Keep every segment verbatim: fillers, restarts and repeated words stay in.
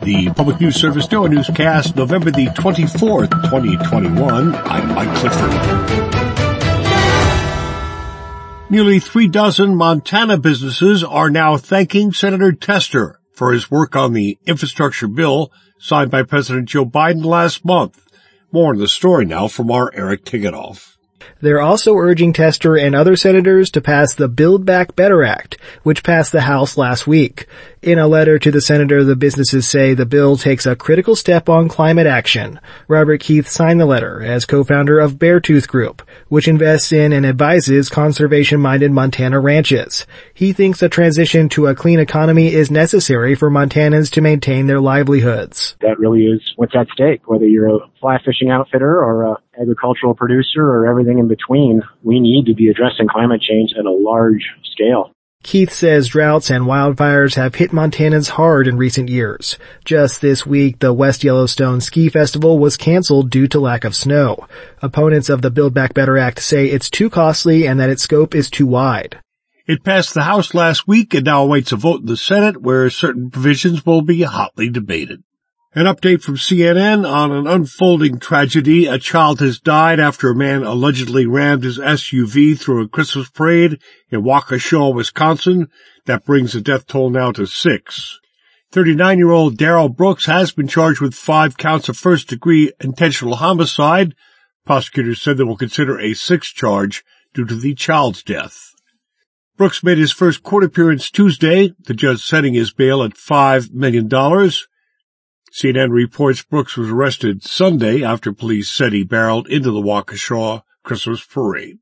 The Public News Service NOAA Newscast, November the twenty-fourth, twenty twenty-one. I'm Mike Clifford. Nearly three dozen Montana businesses are now thanking Senator Tester for his work on the infrastructure bill signed by President Joe Biden last month. More on the story now from our Eric Tiganoff. They're also urging Tester and other senators to pass the Build Back Better Act, which passed the House last week. In a letter to the senator, the businesses say the bill takes a critical step on climate action. Robert Keith signed the letter as co-founder of Beartooth Group, which invests in and advises conservation-minded Montana ranches. He thinks a transition to a clean economy is necessary for Montanans to maintain their livelihoods. That really is what's at stake, whether you're a fly fishing outfitter or a agricultural producer or everything in between. We need to be addressing climate change at a large scale. Keith says droughts and wildfires have hit Montanans hard in recent years. Just this week, the West Yellowstone Ski Festival was canceled due to lack of snow. Opponents of the Build Back Better Act say it's too costly and that its scope is too wide. It passed the House last week and now awaits a vote in the Senate where certain provisions will be hotly debated. An update from C N N on an unfolding tragedy. A child has died after a man allegedly rammed his S U V through a Christmas parade in Waukesha, Wisconsin. That brings the death toll now to six. thirty-nine-year-old Darrell Brooks has been charged with five counts of first-degree intentional homicide. Prosecutors said they will consider a sixth charge due to the child's death. Brooks made his first court appearance Tuesday, the judge setting his bail at five million dollars. C N N reports Brooks was arrested Sunday after police said he barreled into the Waukesha Christmas parade.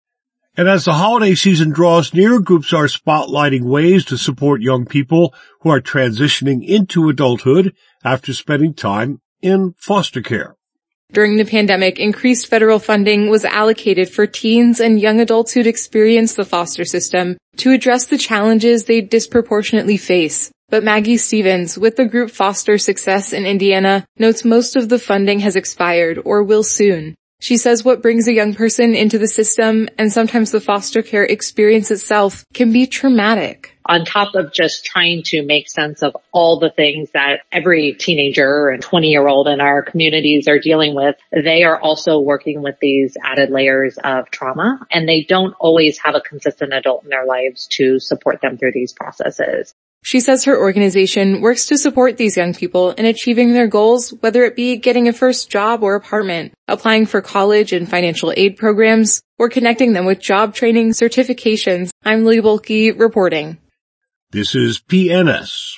And as the holiday season draws near, groups are spotlighting ways to support young people who are transitioning into adulthood after spending time in foster care. During the pandemic, increased federal funding was allocated for teens and young adults who'd experienced the foster system to address the challenges they disproportionately face. But Maggie Stevens, with the group Foster Success in Indiana, notes most of the funding has expired or will soon. She says what brings a young person into the system and sometimes the foster care experience itself can be traumatic. On top of just trying to make sense of all the things that every teenager and twenty-year-old in our communities are dealing with, they are also working with these added layers of trauma, and they don't always have a consistent adult in their lives to support them through these processes. She says her organization works to support these young people in achieving their goals, whether it be getting a first job or apartment, applying for college and financial aid programs, or connecting them with job training certifications. I'm Lee Bulkey reporting. This is P N S.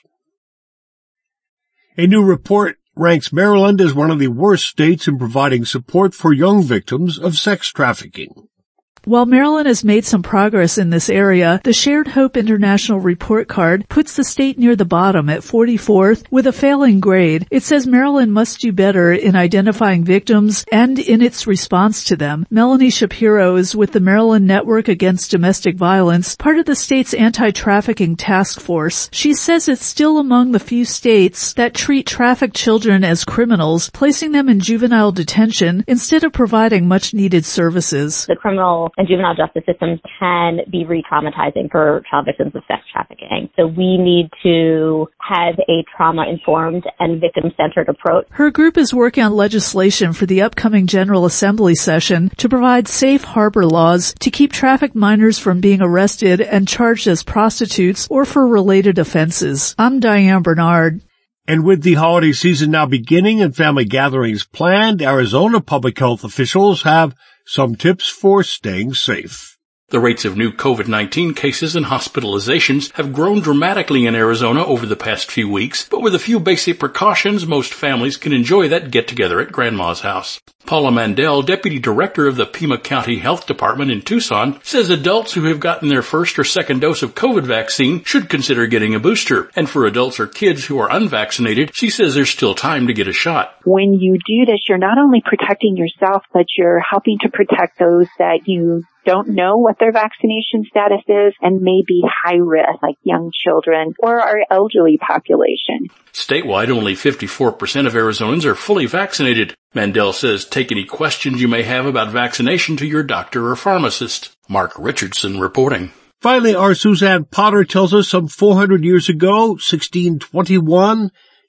A new report ranks Maryland as one of the worst states in providing support for young victims of sex trafficking. While Maryland has made some progress in this area, the Shared Hope International Report Card puts the state near the bottom at forty-fourth with a failing grade. It says Maryland must do better in identifying victims and in its response to them. Melanie Shapiro is with the Maryland Network Against Domestic Violence, part of the state's anti-trafficking task force. She says it's still among the few states that treat trafficked children as criminals, placing them in juvenile detention instead of providing much-needed services. The criminal and juvenile justice systems can be re-traumatizing for child victims of sex trafficking. So we need to have a trauma-informed and victim-centered approach. Her group is working on legislation for the upcoming General Assembly session to provide safe harbor laws to keep trafficked minors from being arrested and charged as prostitutes or for related offenses. I'm Diane Bernard. And with the holiday season now beginning and family gatherings planned, Arizona public health officials have some tips for staying safe. The rates of new COVID nineteen cases and hospitalizations have grown dramatically in Arizona over the past few weeks, but with a few basic precautions, most families can enjoy that get-together at Grandma's house. Paula Mandel, Deputy Director of the Pima County Health Department in Tucson, says adults who have gotten their first or second dose of COVID vaccine should consider getting a booster. And for adults or kids who are unvaccinated, she says there's still time to get a shot. When you do this, you're not only protecting yourself, but you're helping to protect those that you don't know what their vaccination status is and may be high risk, like young children or our elderly population. Statewide, only fifty-four percent of Arizonans are fully vaccinated. Mandel says take any questions you may have about vaccination to your doctor or pharmacist. Mark Richardson reporting. Finally, our Suzanne Potter tells us some four hundred years ago, sixteen twenty-one,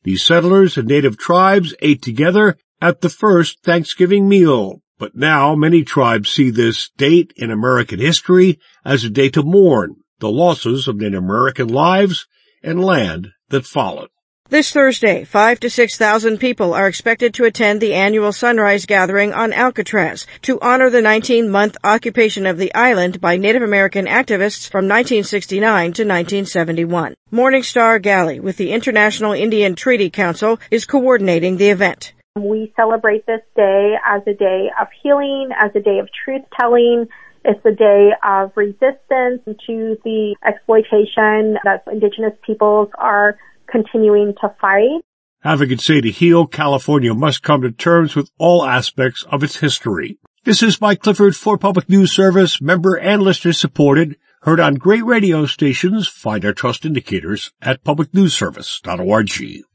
These settlers and native tribes ate together at the first Thanksgiving meal, but now many tribes see this date in American history as a day to mourn the losses of Native American lives and land that followed. This Thursday, five to six thousand people are expected to attend the annual Sunrise Gathering on Alcatraz to honor the nineteen-month occupation of the island by Native American activists from nineteen sixty-nine to nineteen seventy-one. Morningstar Galley with the International Indian Treaty Council is coordinating the event. We celebrate this day as a day of healing, as a day of truth-telling. It's a day of resistance to the exploitation that Indigenous peoples are continuing to fight. Advocates say to heal, California must come to terms with all aspects of its history. This is Mike Clifford for Public News Service, member and listener supported, heard on great radio stations. Find our trust indicators at public news service dot org.